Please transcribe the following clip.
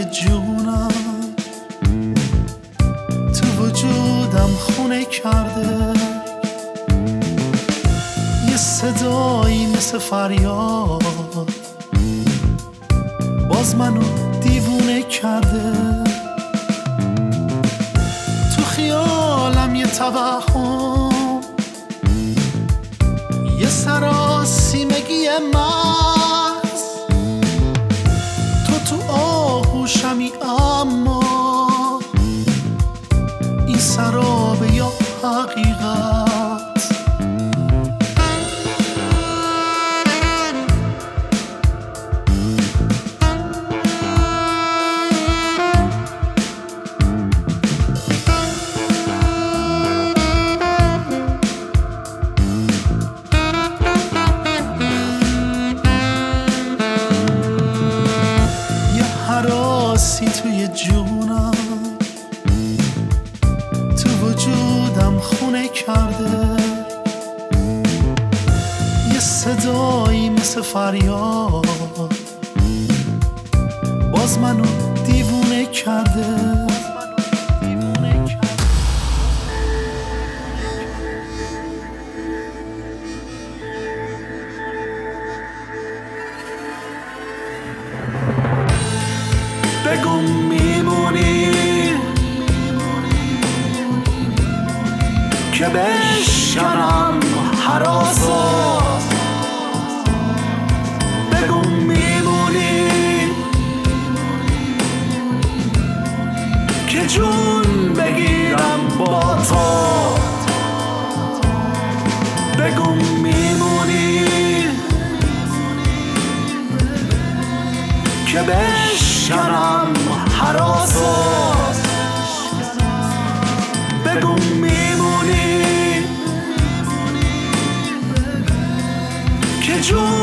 جونم، تو وجودم خونه کرده. یه صدایی مثل فریاد باز منو دیوونه کرده. تو خیالم یه توهم، یه سراسیمگی محض. تو آغوشمی اما این سرابه یا حقیقت. حراسی توی جونم، تو وجودم خونه کرده. یه صدایی مثل فریاد باز منو دیوونه کرده. بگو میمونی که بشکنم هراسات. بگو میمونی که جون بگیرم با تو. بگو میمونی که بشکنم هراسات. بگو میمونی که جون